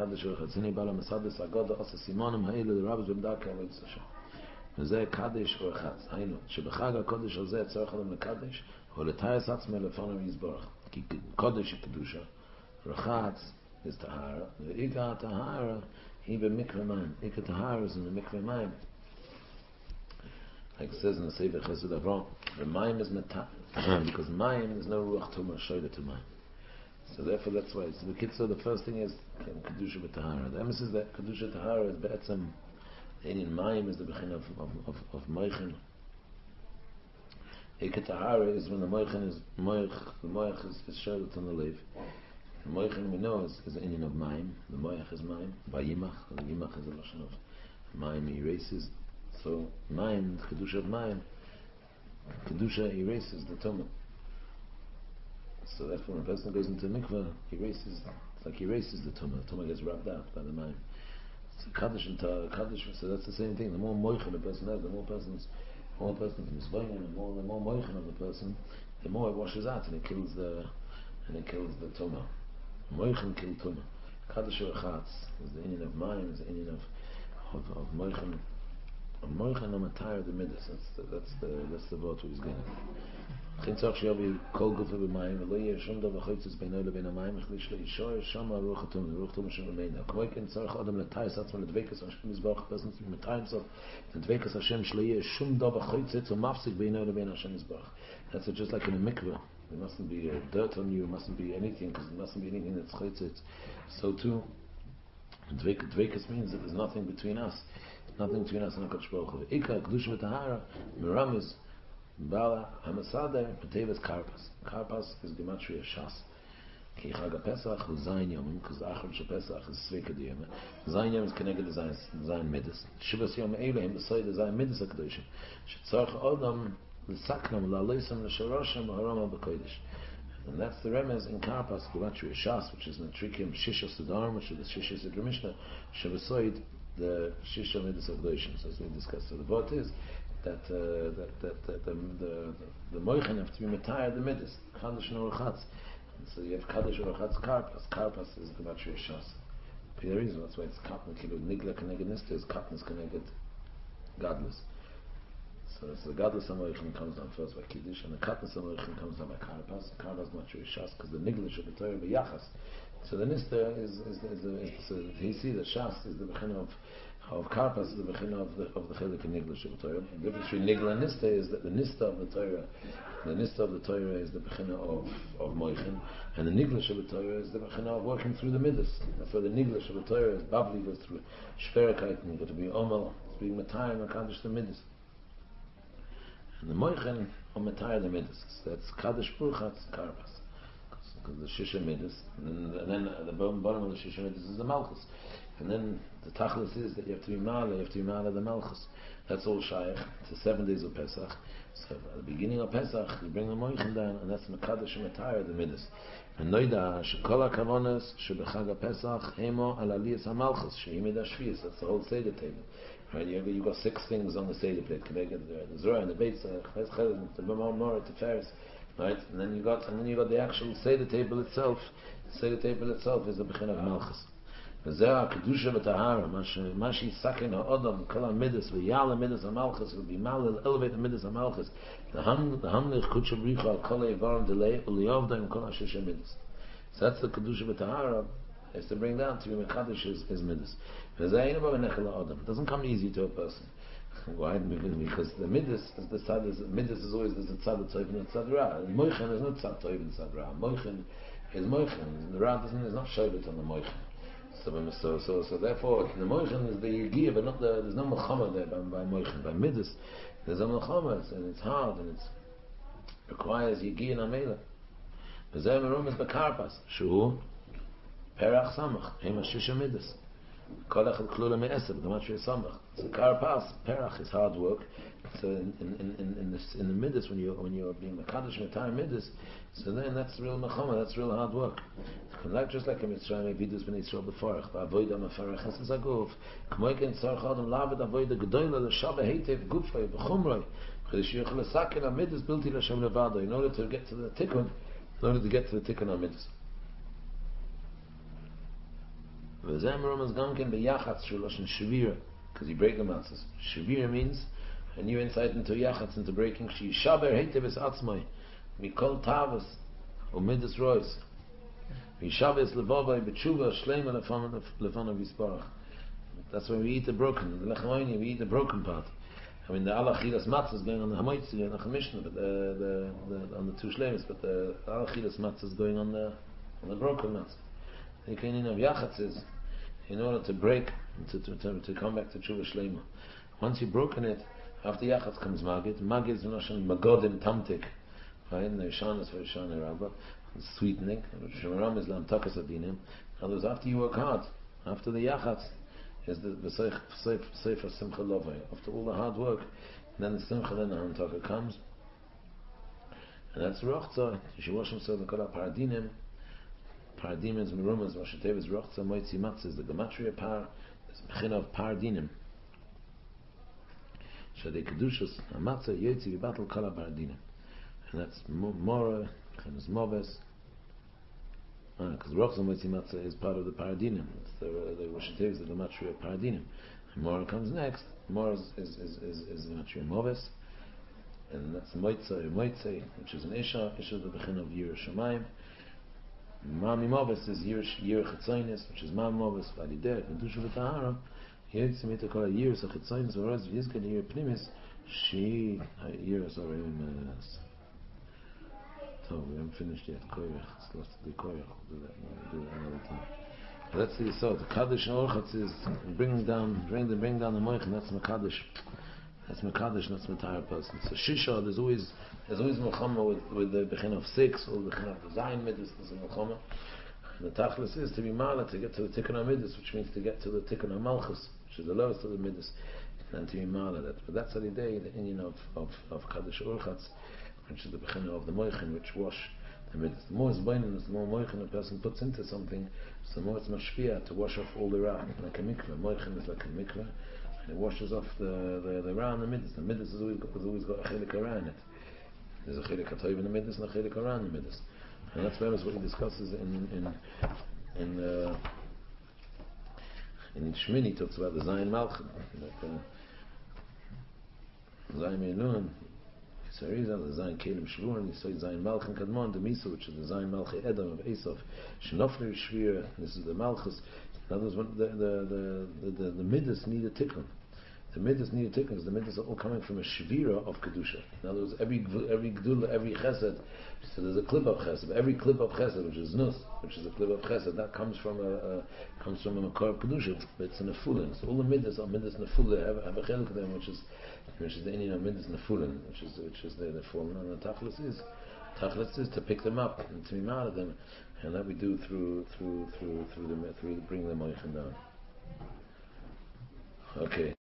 קדש ורחצני בעל המסדס אגודה עושה סימונים האלה לרבס במדקה על עץ השם. וזה קדש ורחץ. היינו, שבחג הקודש הזה צריך אדם לקדש, או לתייס עצמי לפניו יסברך. כי קודש היא קדושה, רחץ is tahara, ועיקר tahara היא במקווה מים. עיקר tahara is in the mikveh מים. Like it says in the Sefer Chesed Avram, the mayim is meta, because mayim is no ruach tumah shoyda to mayim. So therefore that's why. So the kitzur, the first thing is kedusha b'tahara. The emphasis that kedusha tahara is be'etzem, in mayim is the bechin of moichin. Eke tahara is when the moichin is moich, the moich is shoyda to the lev. The moichin we know is the inyan of mayim. The moich is mayim. Vayimach, the yimach is the lashon of mayim erases. So mayim, kedusha of mayim, kedusha erases the tumah. So therefore, when a person goes into mikveh, it's like he erases the tumah. The tumah gets rubbed out by the mayim. So kaddish and kaddish. So that's the same thing. The more moichin a person has, the more person's misvayim, the more moichin of the person, the more it washes out and it kills the tumah. Moichin kill tumah. Kaddish or chatz is the inyan of mayim, is the inyan of moichin. Moichin on matayr the midas. That's the vote he's getting. Chintzach sheyavi kol gufa b'mayim v'lo yeh shum davar choitzes beino lebein hamayim echlish leishor shama ruach hatumah shem remeina. K'moikin tzarech adam letayis atzma ledvekas Hashem yisbarach. A person to be matayim himself ledvekas Hashem shlo yeh shum davar choitzes umafsik beino lebein Hashem yisbarach. That's just like in a mikveh. There mustn't be dirt on you. There mustn't be anything, because there mustn't be anything that's choitzes. So too, dvekas means that there's nothing between us. Nothing between us and HaKadosh Baruch Hu. Ikar kedusha v'tahara miramis bala hamasader petevas karpas. Karpas is gematria shas. Ki chag haPesach hu zayin yomim, because the achar shepesach is sveka diyama. Zayin yom is connected to zayin midas. Shivas yom eileim b'soy the zayin midas hakadoshim. Shetzarch odam l'saknam la'aloisam l'sharoshim ha'arama b'kodesh. And that's the remez in karpas gematria shas, which is metrikim shisha sudarm, which is the shisha sidra mishnah. Shevasoid the shisha midas of Gdoshim, as we discussed. So the vote is that the moichin have to be matayr the midas, kaddish and orchatz. So you have kaddish orchatz karpas. Karpas is the matri shas. For the reason that's why it's katna kilu nigla keneged nista is katnas keneged godless. So the godless moichin comes down first by kiddush, and the katnas moichin comes down by karpas. Karpas matri shas because the nigla should be torah b'yachas. So the nista is he see the shas is the bechin of karpas is the bechin of the chelik and nigla of Torah. The difference between nigla and nista is that the nista of the Torah is the bechin of moichin, and the nigla of Torah is the bechin of working through the midas. That's why the nigla of Torah is babli goes through shverakait, and you got to be omal, it's being matayim and kaddish the midas. And the moichin on matayim the midas. So that's kaddish burchatz karpas. Because the shisha midas, and then at the bottom of the shisha midas is the malchus, and then the tachlis is that you have to be ma'ala the malchus. That's all shaykh to 7 days of Pesach. So at the beginning of Pesach you bring the moichin down, and that's mekadosh matayr the midas. And noida shekol hakavonas shebechag Pesach hemo al aliyas hamalchus sheimid hashvius. That's the whole seder table. Right? You've got 6 things on the seder plate. The zora and the beitza, the b'mor, the teferes. Right, and then you got the actual seder table itself. The seder table itself is the bechin of malchus. V'zeh kedusha v'tahara, mashi sakin ha'odam kol ha'midas v'yal ha'midas ha'malchus will be mal elevate the midas ha'malchus. The hamlich kudsha bricha al kol ha'evarim delay u'liyovda kol ha'shisha midas. So that's the kedusha v'tahara is to bring down to be mekadosh is midas. V'zeh ein above nechel ha'odam. It doesn't come easy to a person. Why? Because the midas is the tzad. Midas is always there's a tzad tov and a tzad ra. Moichin is not tzad tov and tzad ra. Moichin is moichin. The ra is not shovet on the moichin. So therefore the moichin is the yigiyah, but not there's no melchama there by moichin. By midas there's a melchama, and it's hard and it requires yigiyah and amela. V'zeh merum is bekarpas shu perach samach hema shisha midas. Kolach al klula me'eser, the matri samach. So karpas, perach is hard work. So in the midas when you're being mekadosh matayr midas, so then that's real mechama, that's real hard work. Like just like a Mitzrayim vidus ben Yisrael beforach, va'avoida mefarach es zaguf. K'moiken tzarich adam lavet avoida gedoyla l'shava heitev gufay b'chumroi. Chedish yochel l'sakin ha-midas bilti l'Hashem levado. In order to get to the tikkun on midas. V'zeh merumas gamken b'yachatz shuloshin shvira, because you break the matzahs. Shvira means a new insight into yachatz, into breaking. She shaber heitevis atzmai mikol tavas u'midas rois. V'shaves levavai b'tshuva shleima lefanav yisparach. That's when we eat the broken. The lechem we eat the broken part. I mean, the alachilas matzah is going on the hamoitzi and the mishnah, but the on the two shleimus, but the alachilas matzah is going on the broken matzah. The kainin of yachatz is in order to break, to come back to tshuva shleima. Once you've broken it, after yachatz comes magid. Magid is v'noshan magodim tamtik. Right? And the yishan is for yishan rabba, sweetening. Shemaram is lam takas adinim. In other words, after you work hard, after the yachatz, is the sefer simcha lovay. After all the hard work, then the simcha, then the hamtaka comes, and that's rochza. You should wash himself and call out paradinim. Paradim is merumas. Vashatev is rochza. Moitzi matzah is the gematria par. There's mechin of paradinim. Shadei kedushas matzah yotzi v'batel kol paradinim, and that's mora and is moves. Because rochza moitzi matzah is part of the paradinim. The Vashatev is the gematria paradinim. And mora comes next. Mora is the gematria moves, and that's moitze, which is an isha. Isha is the bechin of yir shamayim. Mami moves is yir chetzonis, which is mami moves valideh kedusha v'tahara. Yetzi mita kol yir chetzonis v'roz v'yizkad yir pnimis she yir zorim. So we haven't finished yet. Koyach, it's lost to do koyach. We'll do that another time. Let's see. So the kaddish orchatz is bring down the moich, and that's mekadosh. That's mekadosh, that's entire person. So shisha, there's always melchama with the bechin of 6 or the bechin of the zayin midas. There's a melchama. And the tachlis is to be mala, to get to the tikkun midas, which means to get to the tikkun malchus, which is the lowest of the midas, and to be mala that. But that's the day, the Indian of kaddish orchatz, which is the bechin of the moichin, which wash the midas. The more zbainin, the more moichin a person puts into something, so the more it's mashpia to wash off all the ra, like a mikveh. Moichin is like a mikveh. It washes off the ra and the midas. The midas has always got a chelik ra in it. There's a chelik hatoiv in the midas and a chelik ra in the midas, and that's very much what he discusses in Shmini. He talks about the zayin malchim, like zayin meinun, Yisariza, the zayin kelim shvur, and you say zayin malchim kadmon, the miso, which is the zayin malchi edom of Esav, shenofli shvir. This is the malchus. In other words, the midas need a tikkun. The midas need a tikkun because the midas are all coming from a shvira of kedusha. In other words, every gdula, every chesed. So there's a clip of chesed. Every clip of chesed, which is nus, which is a clip of chesed, that comes from a makor of kedusha. But it's a nefulin. So all the midas are midas nefulin. Have a chelik of them, which is the Indian of midas nefulin, which is the fallen. And the tachlis is to pick them up and to be mad at them. And that we do through bringing the moichin down. Okay.